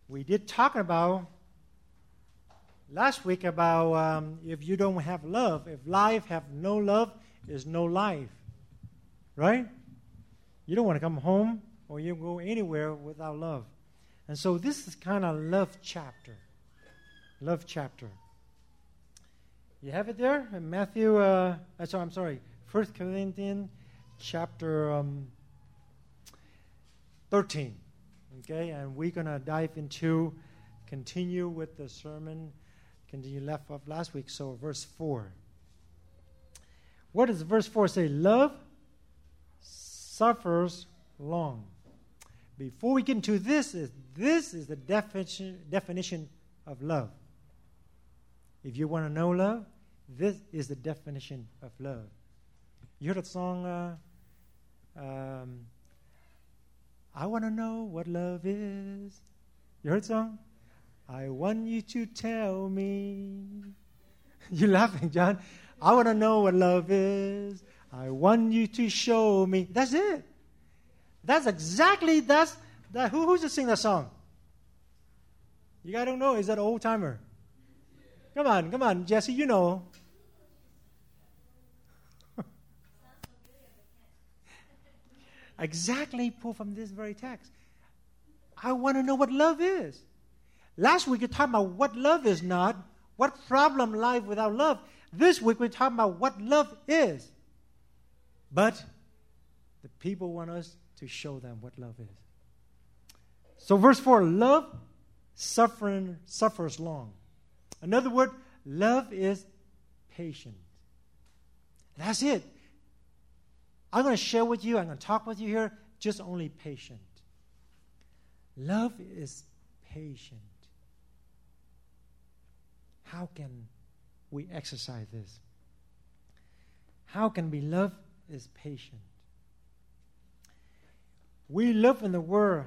We did talk about last week about if you don't have love, if life have no love, is no life. Right? You don't want to come home or you go anywhere without love. And so this is kind of love chapter. Love chapter. You have it there? In Matthew, 1 Corinthians chapter 13. Okay, and we're going to dive into, continue with the sermon, continue left off last week, so verse 4. What does verse 4 say? Love suffers long. Before we get into this is the definition of love. If you want to know love, this is the definition of love. You heard the song, I want to know what love is. You heard the song? I want you to tell me. You're laughing, John. I want to know what love is. I want you to show me. That's it. That's exactly, who's just sing that song? You guys don't know? Is that an old timer? Come on, Jesse, you know. Exactly pulled from this very text. I want to know what love is. Last week we talked about what love is not, what problem life without love. This week we're talking about what love is. But the people want us to show them what love is. So verse 4, love suffers long. Another word, love is patient. That's it. I'm going to share with you, I'm going to talk with you here, just only patient. Love is patient. How can we exercise this? How can we love is patient? We live in the world.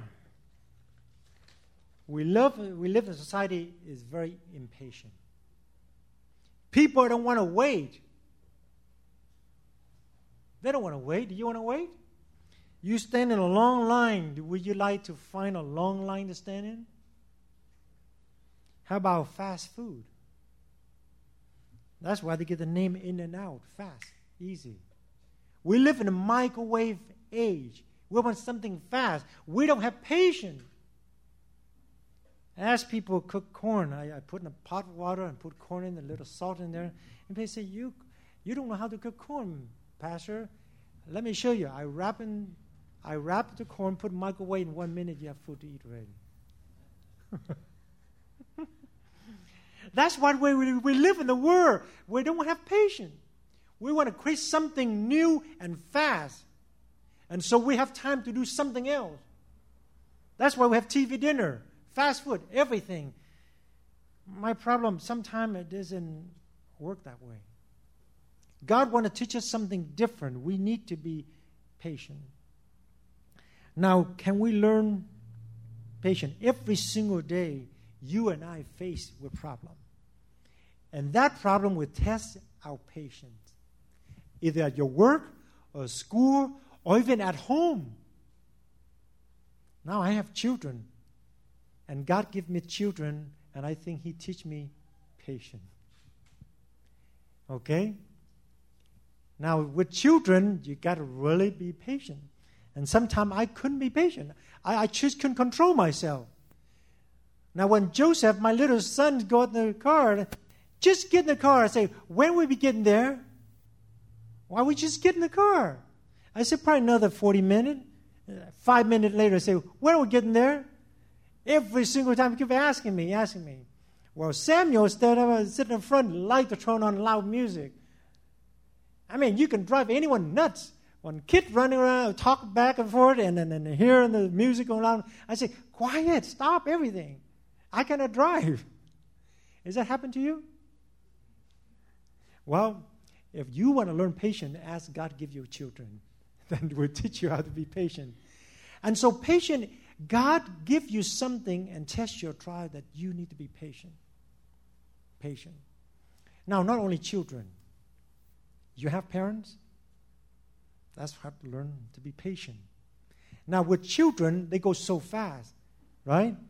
We live in a society is very impatient. People don't want to wait. They don't want to wait. Do you want to wait? You stand in a long line. Would you like to find a long line to stand in? How about fast food? That's why they get the name In and Out. Fast, easy. We live in a microwave age. We want something fast. We don't have patience. As people cook corn, I put in a pot of water and put corn in, a little salt in there. And they say, you don't know how to cook corn, Pastor. Let me show you. I wrap the corn, put in the microwave, in 1 minute you have food to eat already. That's why we live in the world. We don't have patience. We want to create something new and fast. And so we have time to do something else. That's why we have TV dinner, fast food, everything. My problem, sometimes it doesn't work that way. God wants to teach us something different. We need to be patient. Now, can we learn patience? Every single day, you and I face with problem. And that problem will test our patience. Either at your work, or school, or even at home. Now I have children. And God gave me children, and I think He teach me patience. Okay? Now, with children, you got to really be patient. And sometimes I couldn't be patient. I just couldn't control myself. Now, when Joseph, my little son, got in the car, just get in the car. I say, when will we get in there? Why would you just get in the car? I said, probably another 40 minutes. 5 minutes later, I say, when are we getting there? Every single time, he kept asking me. Well, Samuel, instead of sitting in front, liked to turn on loud music. I mean, you can drive anyone nuts. When kids running around, talk back and forth, and then hearing the music going loud, I say, quiet, stop everything. I cannot drive. Has that happened to you? Well, if you want to learn patience, ask God to give you children. Then we'll teach you how to be patient. And so patient, God give you something and test your trial that you need to be patient. Patient. Now, not only children. You have parents? That's how to learn to be patient. Now, with children, they go so fast, right?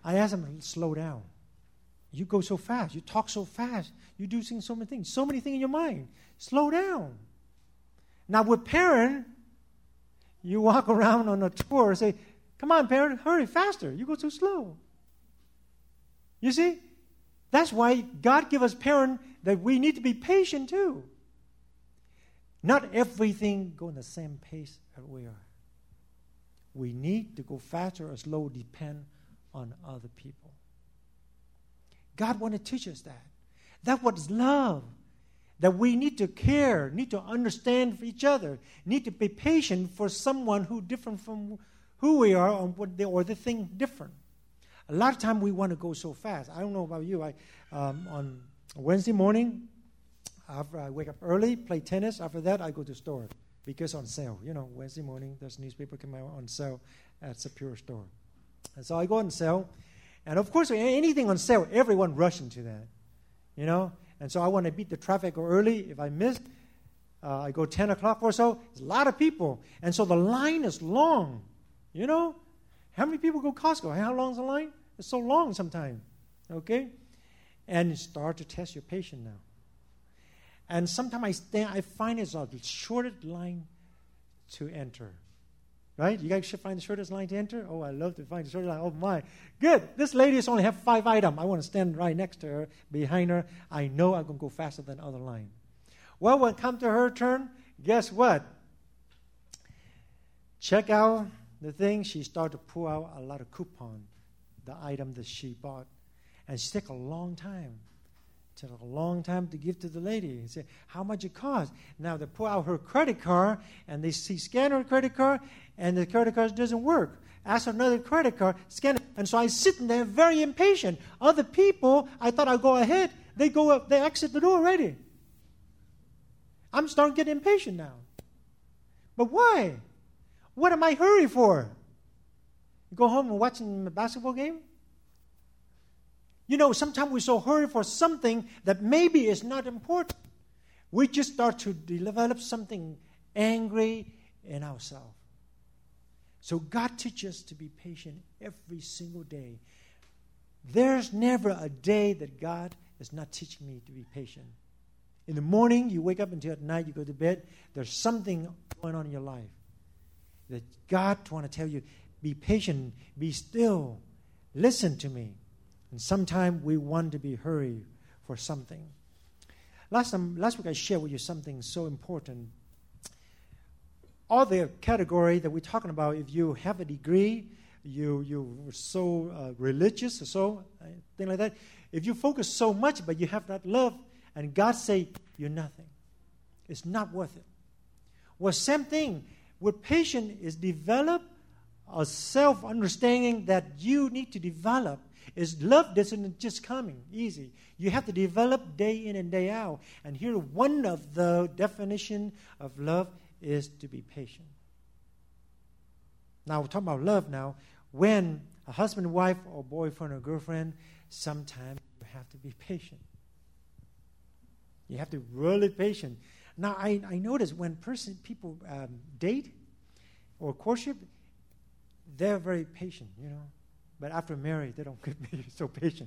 I ask them to slow down. You go so fast. You talk so fast. You do so many things. So many things in your mind. Slow down. Now, with parent, you walk around on a tour and say, come on, parent, hurry, faster. You go too slow. You see? That's why God give us parents that we need to be patient too. Not everything go in the same pace as we are. We need to go faster or slow, depend on other people. God want to teach us that. That's what is love. That we need to care, need to understand for each other, need to be patient for someone who different from who we are or the thing different. A lot of time we want to go so fast. I don't know about you. On Wednesday morning, after I wake up early, play tennis. After that, I go to the store because on sale. You know, Wednesday morning, there's newspaper come out on sale at Superior Store. And so I go on sale. And of course, anything on sale, everyone rush into that. You know? And so I want to beat the traffic early. If I miss, I go 10 o'clock or so. There's a lot of people. And so the line is long. You know? How many people go to Costco? How long is the line? It's so long sometimes. Okay? And you start to test your patience now. And sometimes I find it's the shortest line to enter. Right? You guys should find the shortest line to enter? Oh, I love to find the shortest line. Oh, my. Good. This lady has only have 5 items. I want to stand right next to her, behind her. I know I'm going to go faster than other line. Well, when it comes to her turn, guess what? Check out the thing. She started to pull out a lot of coupon, the item that she bought. And she took a long time. It took a long time to give to the lady. He said, how much it cost? Now they pull out her credit card, and they scan her credit card, and the credit card doesn't work. Ask for another credit card, scan it. And so I sitting there very impatient. Other people, I thought I'd go ahead. They go up, they exit the door already. I'm starting to get impatient now. But why? What am I hurrying for? You go home and watching a basketball game? You know, sometimes we're so hurried for something that maybe is not important. We just start to develop something angry in ourselves. So God teaches us to be patient every single day. There's never a day that God is not teaching me to be patient. In the morning, you wake up until at night, you go to bed, there's something going on in your life that God want to tell you, be patient, be still, listen to me. And sometimes we want to be hurried for something. Last week I shared with you something so important. All the category that we're talking about, if you have a degree, you're so religious or so, thing like that. If you focus so much but you have that love, and God say, you're nothing. It's not worth it. Well, same thing. With patience is develop a self-understanding that you need to develop. Is love doesn't just coming easy. You have to develop day in and day out. And here, one of the definition of love is to be patient. Now, we're talking about love now. When a husband, wife, or boyfriend or girlfriend, sometimes you have to be patient. You have to be really patient. Now, I notice when people date or courtship, they're very patient, you know. But after marriage, they don't be so patient.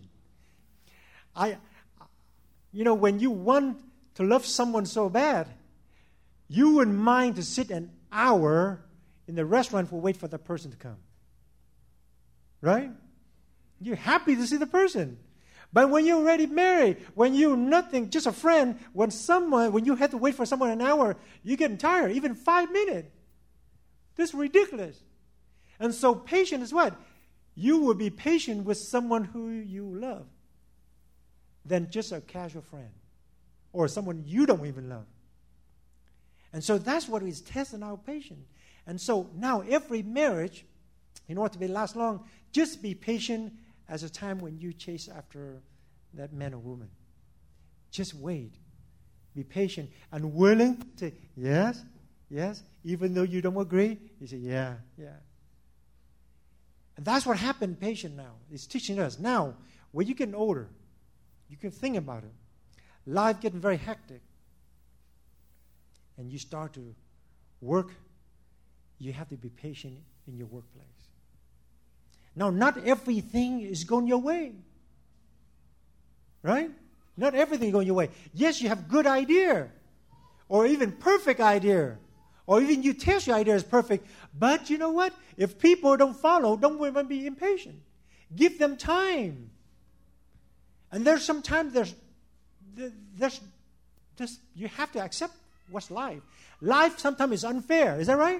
When you want to love someone so bad, you wouldn't mind to sit an hour in the restaurant for wait for the person to come. Right? You're happy to see the person. But when you're already married, when you're nothing, just a friend, when you have to wait for someone an hour, you're getting tired, even 5 minutes. This is ridiculous. And so patience is what? You will be patient with someone who you love than just a casual friend or someone you don't even love. And so that's what is testing our patience. And so now every marriage, in order to last long, just be patient as a time when you chase after that man or woman. Just wait. Be patient and willing to say, yes, yes, even though you don't agree, you say, yeah, yeah. And that's what happened patient now. It's teaching us. Now, when you're getting older, you can think about it. Life getting very hectic. And you start to work, you have to be patient in your workplace. Now, not everything is going your way. Right? Not everything is going your way. Yes, you have good idea, or even perfect idea, or even you test your idea is perfect. But you know what? If people don't follow, don't even be impatient. Give them time. And there's sometimes there's just, you have to accept what's life. Life sometimes is unfair. Is that right?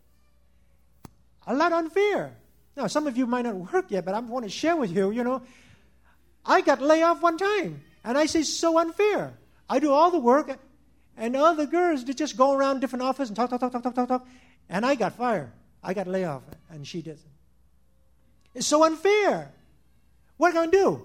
A lot unfair. Now, some of you might not work yet, but I want to share with you, I got laid off one time. And I say, so unfair. I do all the work, and all the girls, they just go around different offices and talk. And I got fired. I got laid off, and she doesn't. It's so unfair. What am I going to do?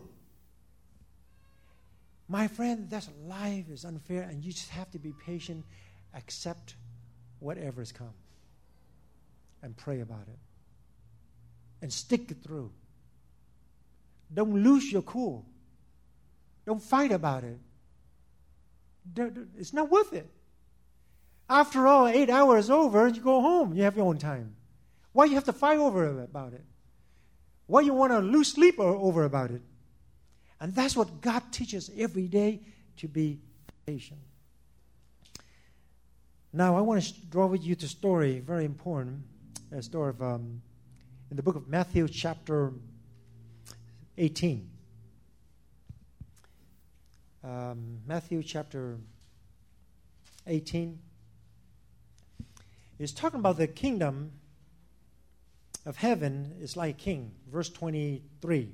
My friend, that's life is unfair, and you just have to be patient, accept whatever has come, and pray about it. And stick it through. Don't lose your cool. Don't fight about it. It's not worth it. After all, 8 hours over, you go home. You have your own time. Why you have to fight about it? Why you want to lose sleep over about it? And that's what God teaches every day, to be patient. Now, I want to draw with you to a story, very important, a story of in the book of Matthew, chapter 18. Matthew chapter 18 is talking about the kingdom of heaven is like a king. Verse 23.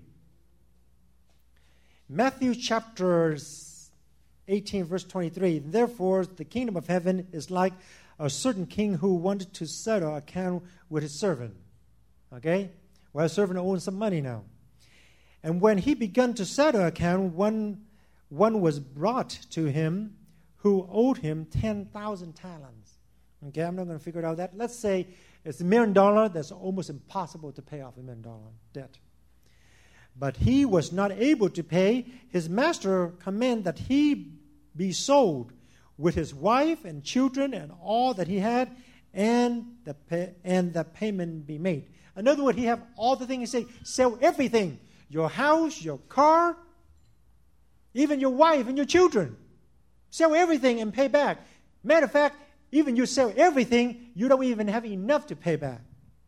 Matthew chapter 18, verse 23. Therefore, the kingdom of heaven is like a certain king who wanted to settle account with his servant. Okay? Well, his servant owns some money now. And when he began to settle account, one was brought to him who owed him 10,000 talents. Okay, I'm not going to figure out that. Let's say it's $1 million. That's almost impossible to pay off $1 million debt. But he was not able to pay. His master commanded that he be sold with his wife and children and all that he had, and the payment be made. In other words, he have all the things. He say, sell everything, your house, your car, even your wife and your children. Sell everything and pay back. Matter of fact, even you sell everything, you don't even have enough to pay back.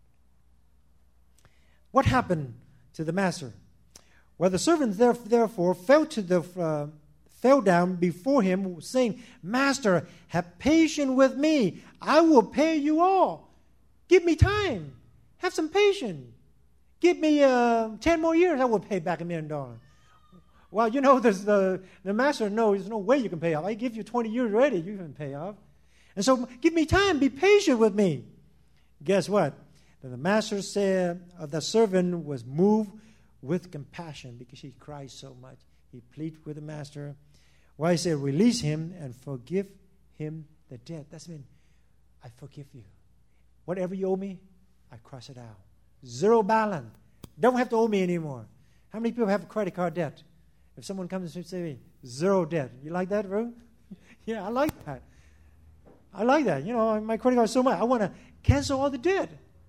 What happened to the master? Well, the servant therefore fell down before him, saying, Master, have patience with me. I will pay you all. Give me time. Have some patience. Give me 10 more years, I will pay back $1 million. Well, the master knows there's no way you can pay off. I give you 20 years already, you can pay off. And so give me time, be patient with me. Guess what? Then the master said of the servant was moved with compassion because he cried so much. He pleaded with the master. Well, he said, release him and forgive him the debt. That's mean, I forgive you. Whatever you owe me, I cross it out. Zero balance. Don't have to owe me anymore. How many people have a credit card debt? If someone comes and says, zero debt. You like that, bro? Yeah, I like that. I like that. My credit card is so much. I want to cancel all the debt.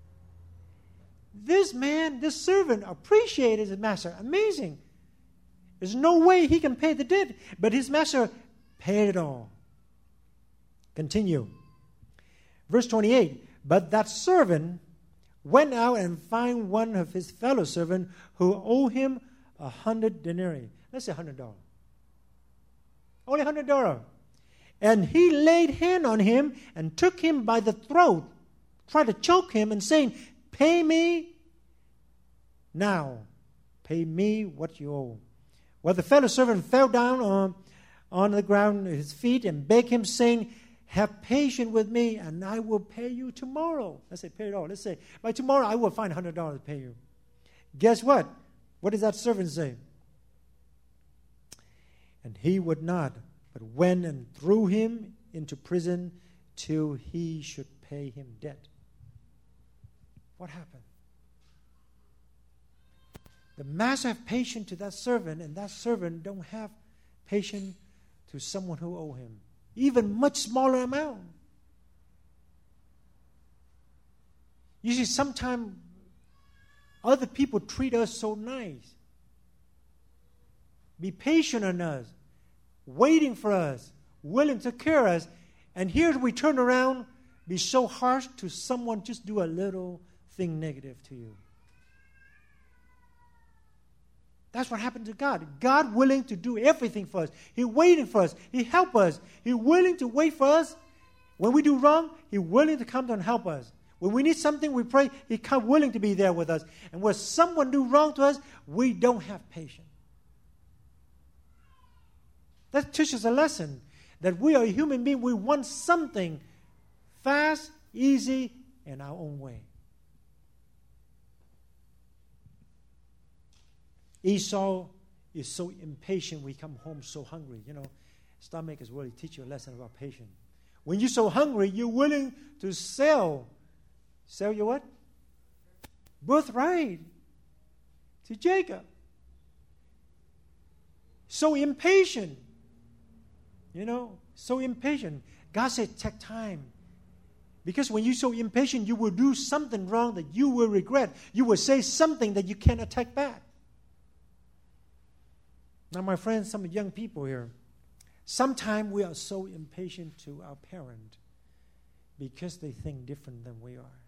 This man, this servant, appreciated his master. Amazing. There's no way he can pay the debt, but his master paid it all. Continue. Verse 28. But that servant went out and found one of his fellow servants who owed him 100 denarii. Let's say $100. Only $100. And he laid hand on him and took him by the throat, tried to choke him and saying, pay me now. Pay me what you owe. Well, the fellow servant fell down on the ground at his feet and begged him, saying, have patience with me, and I will pay you tomorrow. Let's say pay it all. Let's say, by tomorrow I will find $100 to pay you. Guess what? What does that servant say? And he would not, but went and threw him into prison till he should pay him debt. What happened? The master have patience to that servant, and that servant don't have patience to someone who owe him. Even much smaller amount. You see, sometimes Other people treat us so nice. Be patient on us, waiting for us, willing to care us. And here we turn around, be so harsh to someone, just do a little thing negative to you. That's what happened to God. God willing to do everything for us. He's waiting for us. He helps us. He's willing to wait for us. When we do wrong, He's willing to come down and help us. When we need something, we pray, He's willing to be there with us. And when someone do wrong to us, we don't have patience. That teaches a lesson that we are a human being. We want something fast, easy, in our own way. Esau is so impatient when he comes home so hungry. You know, stomach is really teach you a lesson about patience. When you're so hungry, you're willing to sell your what? Birthright to Jacob. So impatient. You know, so impatient. God said, take time. Because when you're so impatient, you will do something wrong that you will regret. You will say something that you cannot take back. Now, my friends, some young people here, sometimes we are so impatient to our parent because they think different than we are.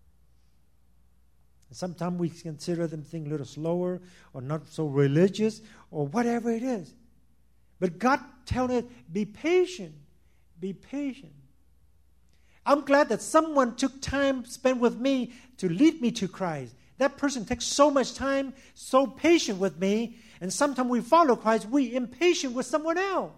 And sometimes we consider them think a little slower or not so religious or whatever it is. But God tells us, be patient. Be patient. I'm glad that someone took time spent with me to lead me to Christ. That person takes so much time, so patient with me, and sometimes we follow Christ, we impatient with someone else.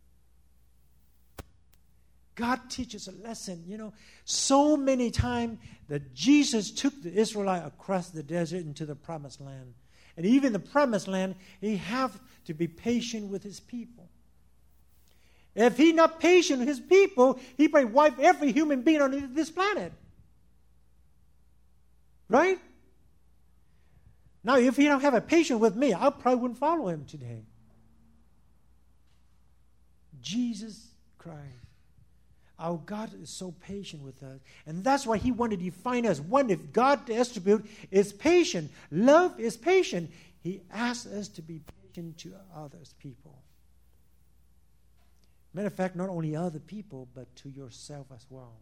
God teaches a lesson, you know. So many times that Jesus took the Israelites across the desert into the promised land. And even the promised land, He have to be patient with His people. If He's not patient with His people, He may wipe every human being on this planet. Right? Now, if He don't have a patience with me, I probably wouldn't follow Him today. Jesus Christ. Our God is so patient with us. And that's why He wanted to define us. One, if God's attribute is patient, love is patient, He asks us to be patient to others, people. Matter of fact, not only other people, but to yourself as well.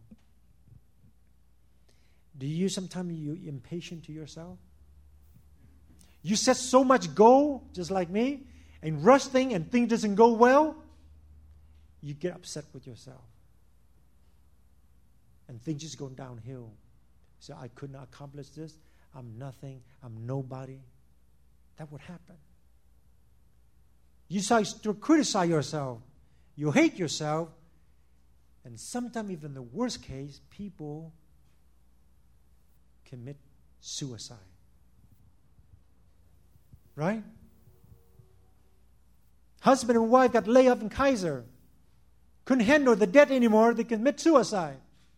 Do you sometimes you impatient to yourself? You set so much goal, just like me, and rush things and things doesn't go well, you get upset with yourself. And things just go downhill. So I could not accomplish this. I'm nothing. I'm nobody. That would happen. You start to criticize yourself. You hate yourself. And sometimes, even the worst case, people commit suicide. Right? Husband and wife got laid off in Kaiser. Couldn't handle the debt anymore. They commit suicide.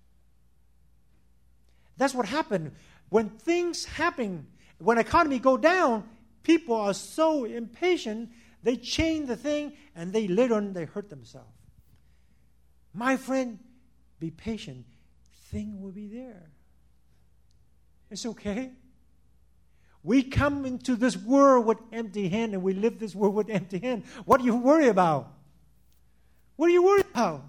That's what happened. When things happen, when economy go down, people are so impatient, they change the thing, and they later on, they hurt themselves. My friend, be patient. Thing will be there. It's okay. We come into this world with empty hand, and we live this world with empty hand. What do you worry about? What are you worried about?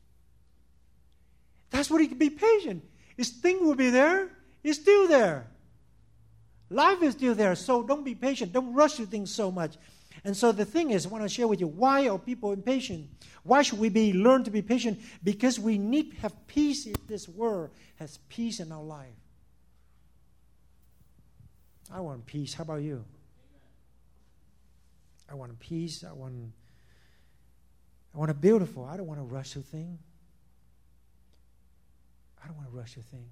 That's what He can be patient. His thing will be there. It's still there. Life is still there. So don't be patient. Don't rush to things so much. And so the thing is, I want to share with you, why are people impatient? Why should we learn to be patient? Because we need to have peace in this world, has peace in our life. I want peace. How about you? I want peace. I want a beautiful. I don't want to rush to things. I don't want to rush a thing.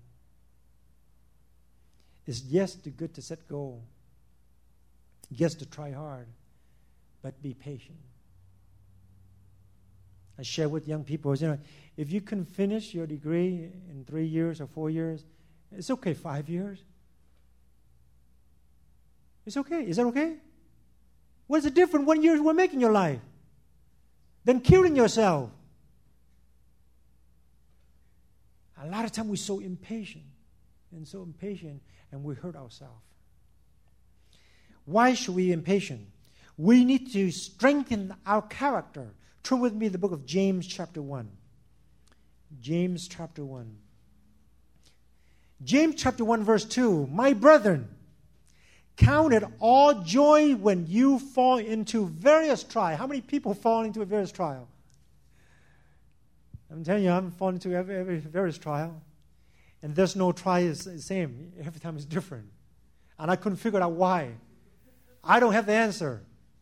It's yes to good to set goal. Yes to try hard. But be patient. I share with young people, if you can finish your degree in 3 years or 4 years, it's okay, 5 years. It's okay. Is that okay? What's the difference 1 year we're making your life than killing yourself? A lot of times we're so impatient, and we hurt ourselves. Why should we be impatient? We need to strengthen our character. Turn with me to the book of James chapter 1. James chapter 1. James chapter 1 verse 2. My brethren, count it all joy when you fall into various trials. How many people fall into a various trial? I'm telling you, I'm falling into every various trial. And there's no trial is the same. Every time it's different. And I couldn't figure out why. I don't have the answer.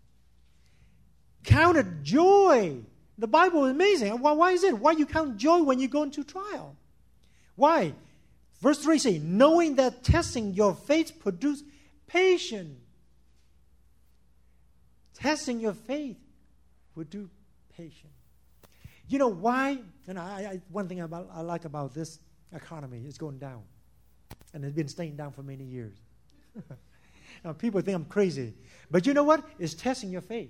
Count it joy. The Bible is amazing. Why is it? Why you count joy when you go into trial? Why? Verse 3 says, knowing that testing your faith produces patience. Testing your faith would do patience. You know why? And one thing I like about this economy is going down. And it's been staying down for many years. Now, people think I'm crazy. But you know what? It's testing your faith.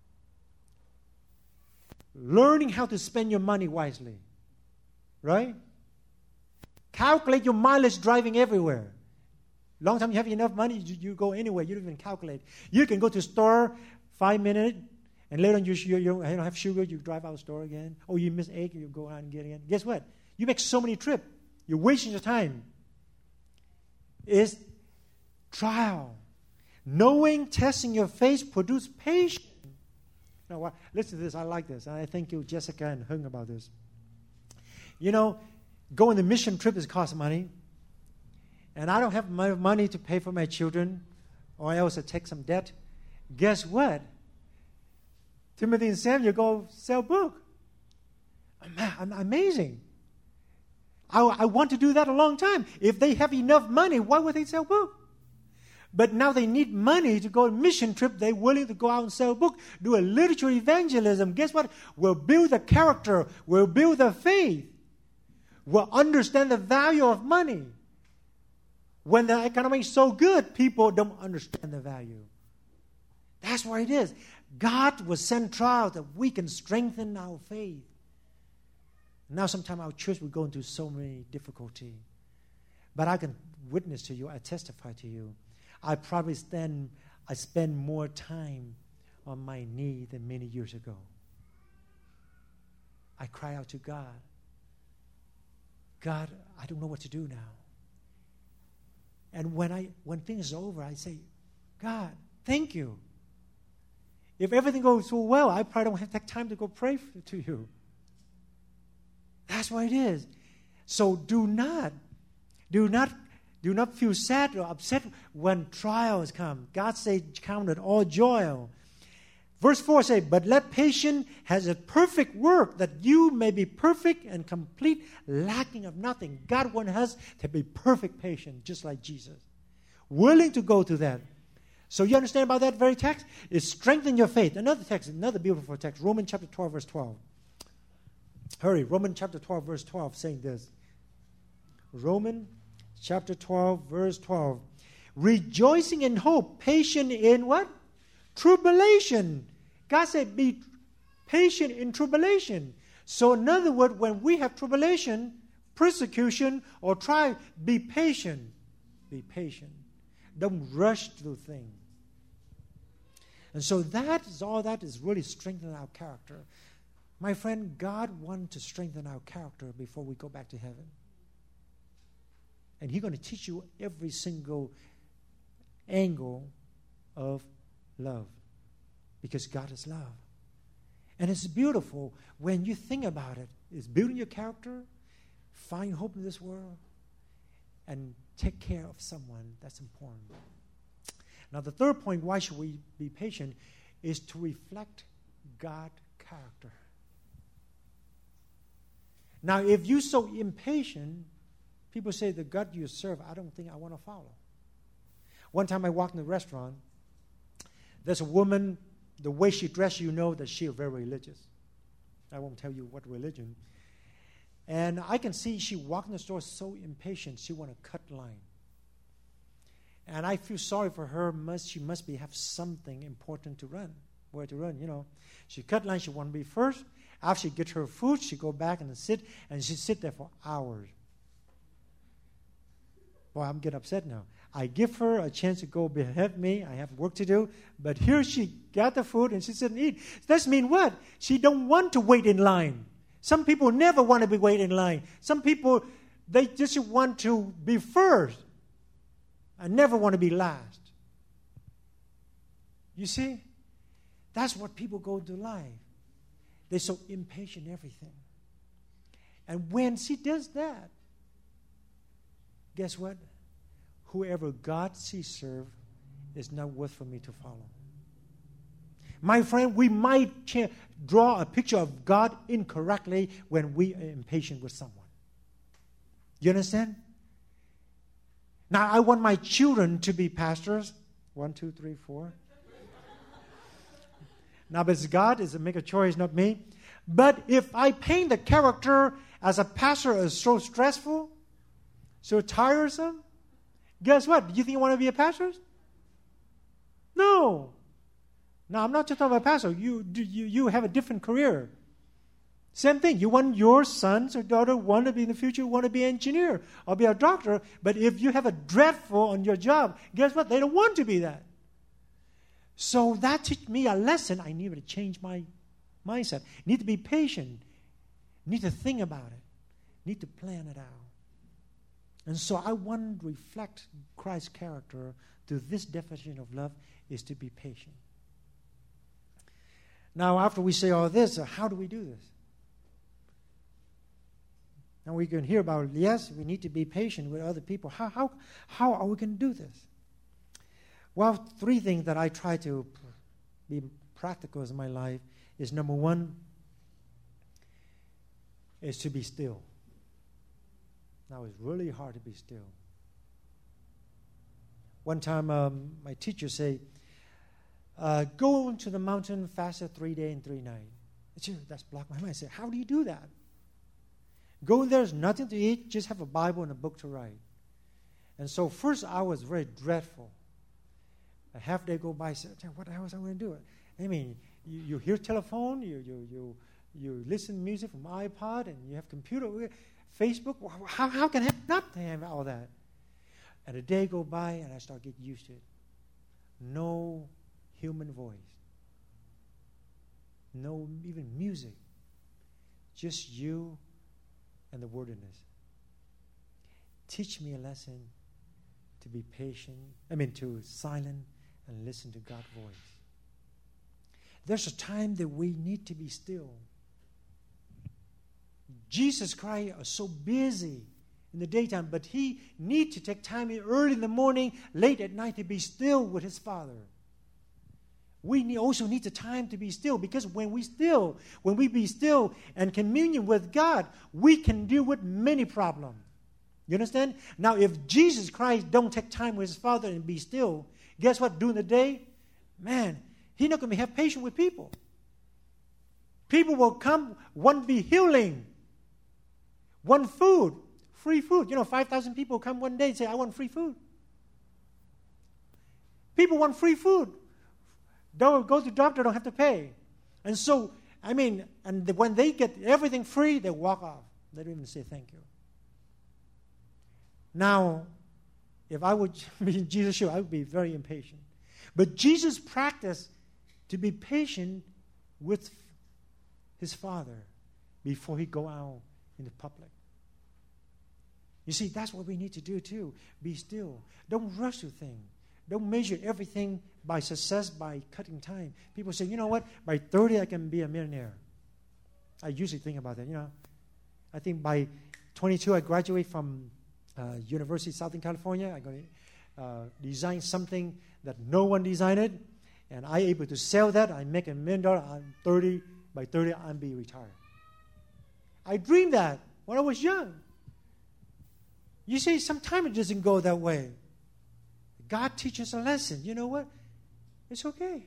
Learning how to spend your money wisely. Right? Calculate your mileage driving everywhere. Long time you have enough money, you go anywhere. You don't even calculate. You can go to the store 5 minutes, and later on you don't have sugar, you drive out the store again. Or you miss egg, you go out and get it again. Guess what? You make so many trips. You're wasting your time. It's trial. Knowing, testing your faith produce patience. Now, listen to this. I like this. I thank you, Jessica and Hung, about this. You know, going the mission trip is cost money. And I don't have money to pay for my children, or else I take some debt. Guess what? Timothy and Samuel go sell book. Amazing. I want to do that a long time. If they have enough money, why would they sell book? But now they need money to go on a mission trip. They're willing to go out and sell a book, do a literature evangelism. Guess what? We'll build the character. We'll build the faith. We'll understand the value of money. When the economy is so good, people don't understand the value. That's what it is. God will send trials that we can strengthen our faith. Now sometimes our church will go into so many difficulty. But I can witness to you, I testify to you. I spend more time on my knee than many years ago. I cry out to God. God, I don't know what to do now. And when things are over, I say, God, thank you. If everything goes so well, I probably don't have that time to go pray to you. That's what it is. So do not feel sad or upset when trials come. God says, count it all joy. Verse 4 says, but let patience has a perfect work, that you may be perfect and complete, lacking of nothing. God wants us to be perfect patient, just like Jesus. Willing to go to that. So you understand about that very text? It's strengthen your faith. Another text, another beautiful text, Romans chapter 12, verse 12. Hurry, Romans chapter 12, verse 12, saying this. Romans chapter 12, verse 12. Rejoicing in hope, patient in what? Tribulation. God said, be patient in tribulation. So in other words, when we have tribulation, persecution, or trial, be patient. Be patient. Don't rush through things. And so that is really strengthening our character. My friend, God wants to strengthen our character before we go back to heaven. And He's going to teach you every single angle of love. Because God is love. And it's beautiful when you think about it. It's building your character, find hope in this world, and take care of someone. That's important. Now the third point, why should we be patient, is to reflect God's character. Now if you're so impatient, people say the God you serve, I don't think I want to follow. One time I walked in a restaurant, there's a woman, the way she dressed, you know that she is very religious. I won't tell you what religion. And I can see she walked in the store so impatient, she want to cut line. And I feel sorry for her. She must have something important to run, where to run, you know. She cut line, she want to be first. After she gets her food, she go back and sit there for hours. Boy, I'm getting upset now. I give her a chance to go ahead of me. I have work to do. But here she got the food and she said, eat. That means what? She don't want to wait in line. Some people never want to be wait in line. Some people, they just want to be first. I never want to be last. You see? That's what people go through life. They're so impatient everything. And when she does that, guess what? Whoever God she serve is not worth for me to follow. My friend, we might draw a picture of God incorrectly when we are impatient with someone. You understand? Now, I want my children to be pastors. 1, 2, 3, 4. Now, but it's God is to make a choice, not me. But if I paint the character as a pastor as so stressful, so tiresome, guess what? Do you think you want to be a pastor? No. Now, I'm not just talking about pastor. You have a different career. Same thing. You want your sons or daughter want to be in the future, want to be an engineer or be a doctor. But if you have a dreadful on your job, guess what? They don't want to be that. So that taught me a lesson. I needed to change my mindset. Need to be patient. Need to think about it. Need to plan it out. And so I want to reflect Christ's character to this definition of love is to be patient. Now, after we say all this, how do we do this? Now we can hear about, yes, we need to be patient with other people. How are we going to do this? Well, 3 things that I try to be practical in my life is, number 1, is to be still. Now, it's really hard to be still. One time, my teacher said, go to the mountain, fast 3 days and 3 nights. That's blocked my mind. I said, how do you do that? Go there, there's nothing to eat, just have a Bible and a book to write. And so first I was very dreadful. A half day go by, I said, what the hell was I going to do? I mean, you hear telephone, you listen to music from iPod, and you have computer, Facebook. How can I not have all that? And a day go by, and I start getting used to it. No human voice. No even music. Just you and the wilderness. Teach me a lesson to be patient. To silent and listen to God's voice. There's a time that we need to be still. Jesus Christ is so busy in the daytime, but he needs to take time early in the morning, late at night to be still with his Father. We also need the time to be still, because when we be still and communion with God, we can deal with many problems. You understand? Now, if Jesus Christ don't take time with his Father and be still, guess what? During the day, man, he's not going to have patience with people. People will come, want to be healing, want food, free food. 5,000 people come one day and say, I want free food. People want free food. Don't go to the doctor, don't have to pay. And so, when they get everything free, they walk off. They don't even say thank you. Now, if I would be in Jesus' shoes, I would be very impatient. But Jesus practiced to be patient with his Father before he go out in the public. You see, that's what we need to do too. Be still. Don't rush to things. Don't measure everything by success, by cutting time. People say, you know what, by 30 I can be a millionaire. I usually think about that, I think by 22 I graduate from University of Southern California. I'm going to design something that no one designed it, and I'm able to sell that. I make $1 million. By 30 I'll be retired. I dreamed that when I was young. You see, sometimes it doesn't go that way. God teaches a lesson. You know what? It's okay.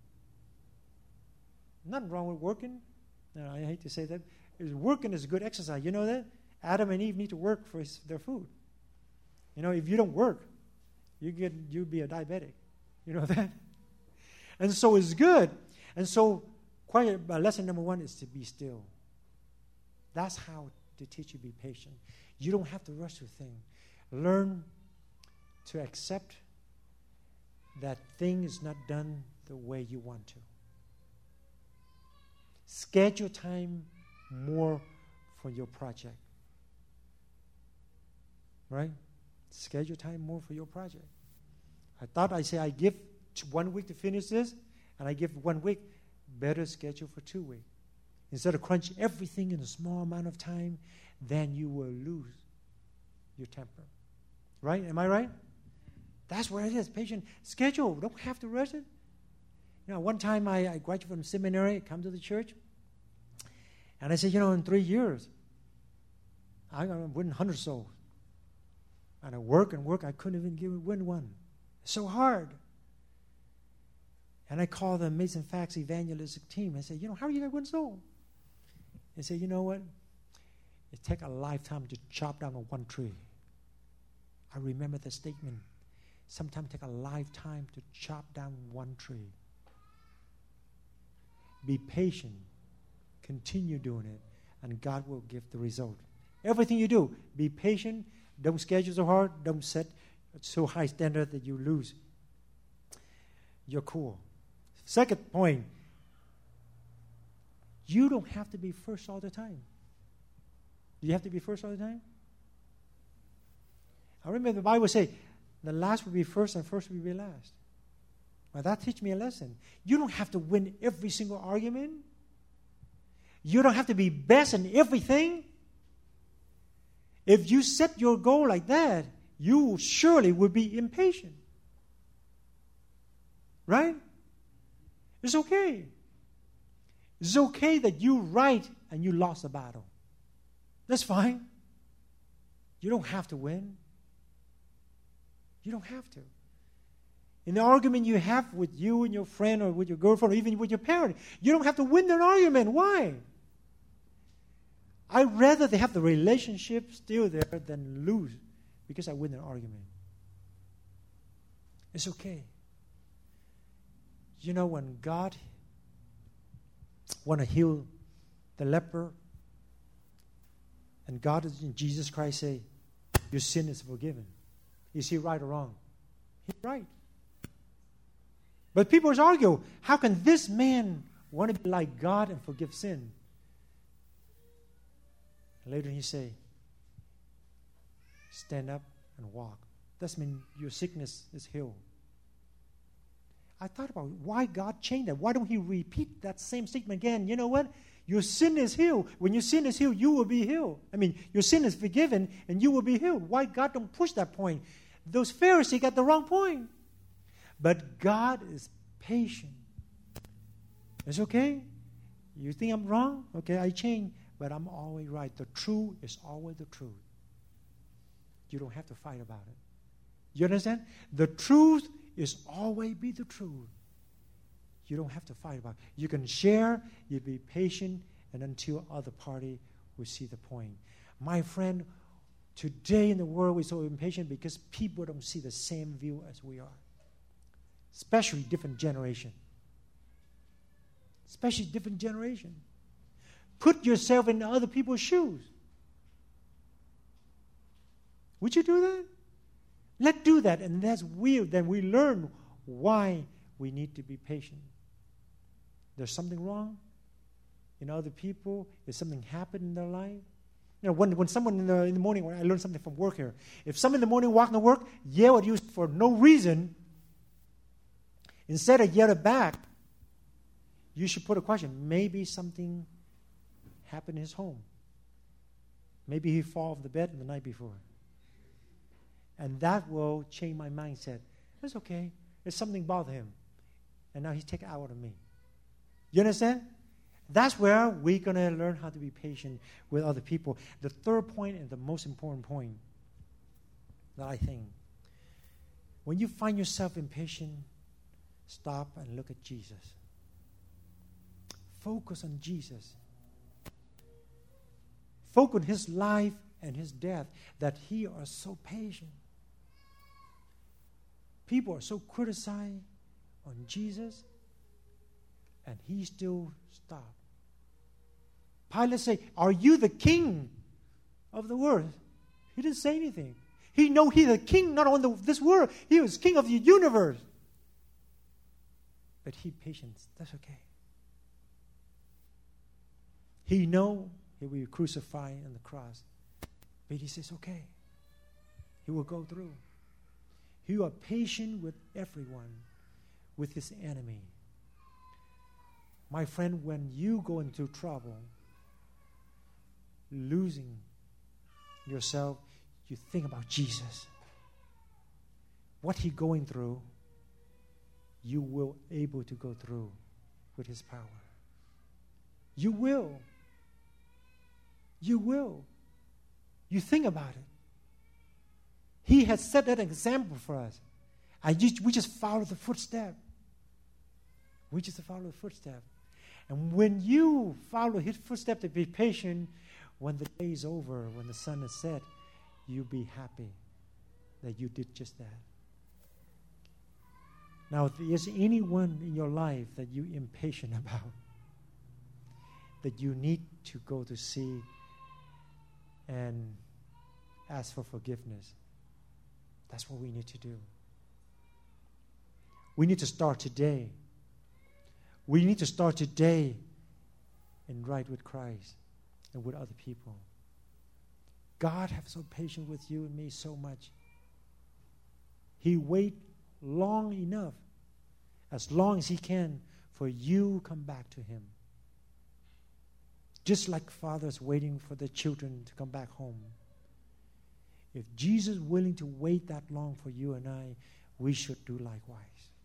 Nothing wrong with working. No, I hate to say that. Working is good exercise. You know that? Adam and Eve need to work for their food. If you don't work, you'll be a diabetic. You know that? And so it's good. And so lesson number 1 is to be still. That's how to teach you to be patient. You don't have to rush through things. Learn to accept that thing is not done the way you want to. Schedule time more for your project. Right? Schedule time more for your project. I thought I give 1 week to finish this, and I give 1 week. Better schedule for 2 weeks. Instead of crunch everything in a small amount of time, then you will lose your temper. Right? Am I right? That's where it is. Patient schedule. Don't have to rush it. One time I graduated from seminary, come to the church, and I said, in 3 years, I'm going to win 100 souls. And I work, I couldn't even win one. It's so hard. And I called the Amazing Facts evangelistic team. I said, how are you going to win souls? They said, you know what? It takes a lifetime to chop down one tree. I remember the statement. Sometimes it takes a lifetime to chop down one tree. Be patient. Continue doing it. And God will give the result. Everything you do, be patient. Don't schedule so hard. Don't set so high standard that you lose your cool. Second point, you don't have to be first all the time. Do you have to be first all the time? I remember the Bible say, the last will be first and first will be last. Well, that teach me a lesson. You don't have to win every single argument. You don't have to be best in everything. If you set your goal like that, you surely will be impatient. Right? It's okay. It's okay that you're right and you lost the battle. That's fine. You don't have to win. You don't have to. In the argument you have with you and your friend or with your girlfriend or even with your parent, you don't have to win an argument. Why? I'd rather they have the relationship still there than lose because I win an argument. It's okay. When God want to heal the leper, and God in Jesus Christ say, your sin is forgiven. Is he right or wrong? He's right. But people argue, how can this man want to be like God and forgive sin? And later he say, stand up and walk. That means your sickness is healed. I thought about why God changed that. Why don't he repeat that same statement again? You know what? Your sin is healed. When your sin is healed, you will be healed. Your sin is forgiven and you will be healed. Why God don't push that point? Those Pharisees got the wrong point. But God is patient. It's okay. You think I'm wrong? Okay, I change. But I'm always right. The truth is always the truth. You don't have to fight about it. You understand? The truth is always be the truth. You don't have to fight about it. You can share, you be patient, and until other party will see the point. My friend, today in the world we're so impatient because people don't see the same view as we are. Especially different generation. Especially different generation. Put yourself in other people's shoes. Would you do that? Let's do that, and that's weird. Then we learn why we need to be patient. There's something wrong in other people. If something happened in their life. When someone in the morning, when I learned something from work here, if someone in the morning walking to work, yell at you for no reason, instead of yell it back, you should put a question. Maybe something happened in his home. Maybe he fell off the bed the night before. And that will change my mindset. That's okay. There's something bothered him. And now he's taken out of me. You understand? That's where we're going to learn how to be patient with other people. The third point and the most important point that I think, when you find yourself impatient, stop and look at Jesus. Focus on Jesus. Focus on his life and his death, that he are so patient. People are so criticized on Jesus, and he still stopped. Pilate said, are you the king of the world? He didn't say anything. He knows He's the king not only of this world, He was king of the universe. But He patient. That's okay. He know He will be crucified on the cross. But He says, okay. He will go through. He was patient with everyone, with His enemy. My friend, when you go into trouble, losing yourself, you think about Jesus. What He going through, you will able to go through with His power. You will. You will. You think about it. He has set that example for us. We just follow the footstep. We just follow the footstep. And when you follow His footstep to be patient, when the day is over, when the sun is set, you'll be happy that you did just that. Now, if there's anyone in your life that you're impatient about, that you need to go to see and ask for forgiveness, that's what we need to do. We need to start today. We need to start today and right with Christ and with other people. God has so patient with you and me so much. He wait long enough, as long as He can, for you to come back to Him. Just like fathers waiting for their children to come back home. If Jesus is willing to wait that long for you and I, we should do likewise.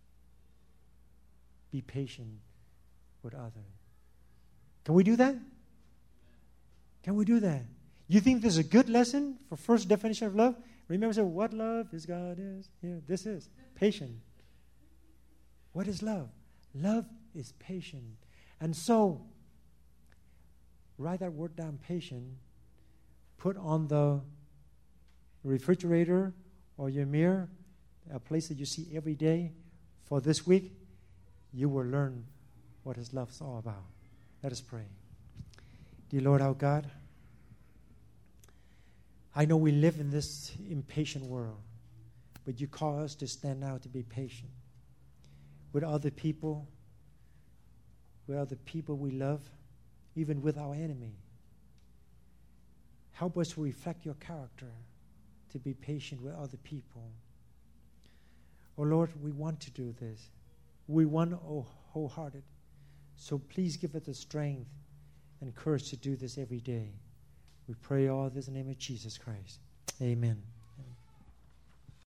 Be patient with others. Can we do that? Can we do that? You think this is a good lesson for first definition of love? Remember, so what love is God is? Yeah, this is patient. What is love? Love is patient. And so, write that word down, patient. Put on the refrigerator or your mirror, a place that you see every day. For this week, you will learn what His love is all about. Let us pray. Dear Lord our God, I know we live in this impatient world, but You call us to stand out to be patient with other people we love, even with our enemy. Help us to reflect Your character, to be patient with other people. Oh Lord, we want to do this. We want wholehearted. So please give us the strength and courage to do this every day. We pray all this in the name of Jesus Christ. Amen.